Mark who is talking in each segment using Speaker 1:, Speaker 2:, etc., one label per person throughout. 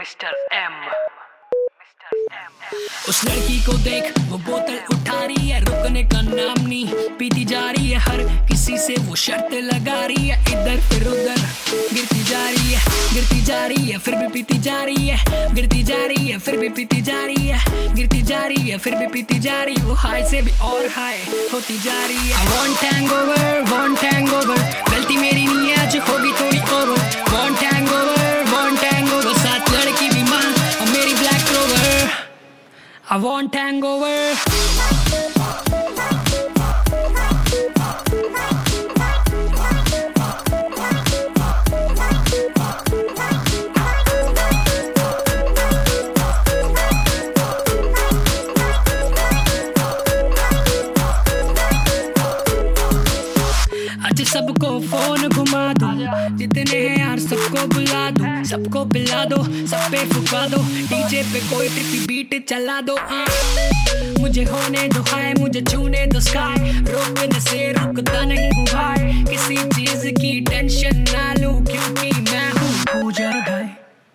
Speaker 1: Mister M. उस लड़की को देख, वो बोतल उठा रही है, रुकने का नाम नहीं, पीती जा रही है, हर किसी से वो शर्त लगा रही है, इधर फिर उधर गिरती जा रही है, गिरती जा रही है, फिर भी पीती जा रही है, गिरती जा रही है, फिर भी पीती जा रही है, गिरती जा रही है, फिर भी पीती जा रही है, वो हाई से भी और हाई होती जा रही है। Want hangover, गलती मेरी नहीं है, आज होगी थोड़ी ओवर। Want hangover, साथ लड़की भी मां और मेरी black rover. I want hangover। आज सबको फोन घुमा दूं, जितने हैं यार सबको बुला दूं, सबको पिला दो, सब पे फुका दो, डीजे पे कोई ट्रिपी बीट चला दो। मुझे होने दो हाय, मुझे छूने दो स्काई, रोकने से रुकता नहीं हूँ भाई, किसी चीज की टेंशन ना लूं, क्योंकि मैं हूँ गुजर गए।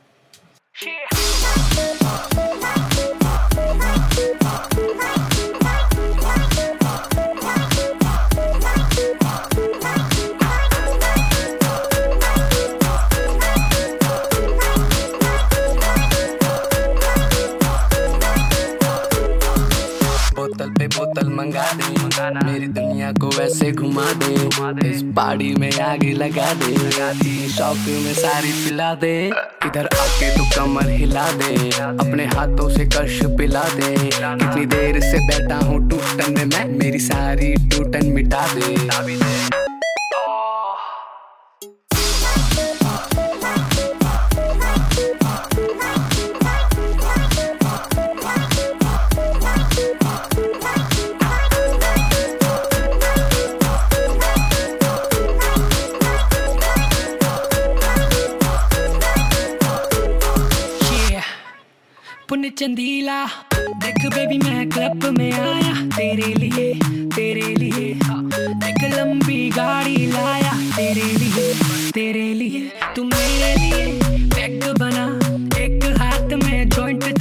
Speaker 2: बोतल पे बोतल मंगा दे, मेरी दुनिया को वैसे घुमा दे, इस पहाड़ी में आगे लगा दे, शौक में सारी पिला दे, इधर आके तो कमर हिला दे, अपने हाथों से कश पिला दे, कितनी देर से बैठा हूँ टूटन में मैं, मेरी सारी टूटन मिटा दे।
Speaker 1: पुन चंदीला देख बेबी, मैं क्लब में आया तेरे लिए, तेरे लिए, एक लंबी गाड़ी लाया तेरे लिए, तेरे लिए, तू मेरे लिए पैक बना, एक हाथ में जॉइंट